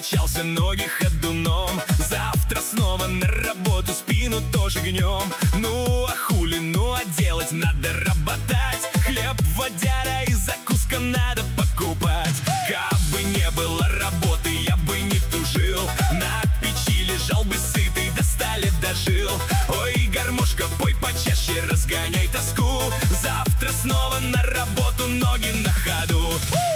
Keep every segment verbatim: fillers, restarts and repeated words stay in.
качался, ноги ходуном. Завтра снова на работу, спину тоже гнем. Ну а хули, ну а делать надо работать. Хлеб, водяра и закуска надо покупать. Кабы не было работы, я бы не тужил. На печи лежал бы сытый, до стали дожил. Ой, гармошка, пой почаще, разгоняй тоску. Завтра снова на работу, ноги на ходу.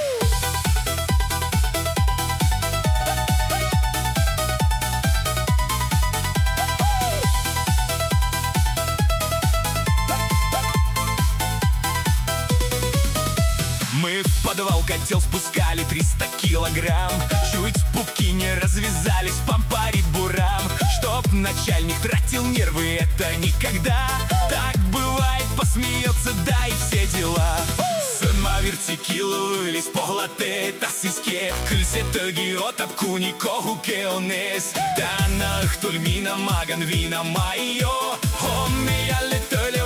Мы в подвал котел спускали триста килограмм. Чуть пупки не развязались, помпарить бурам. Чтоб начальник тратил нервы, это никогда. Так бывает, посмеется, да и все дела. Самовертикилу вились поглати та сиське. Кільсетогі отапку нікого кеонес. Та нахтуль міна маган віна майо. О, мія летоле